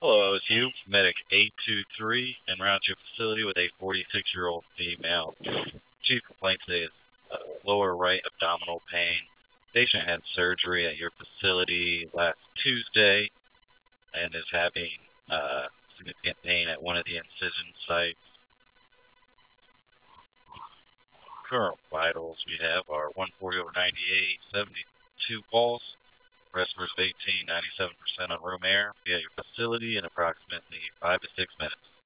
Hello, it's you, Medic 823, en route to your facility with a 46-year-old female. Chief complaint today is lower right abdominal pain. Patient had surgery at your facility last Tuesday and is having significant pain at one of the incision sites. Current vitals we have are 140 over 98, 72 pulse, respirators of 18, 97% on room air. Be at your facility in approximately 5 to 6 minutes.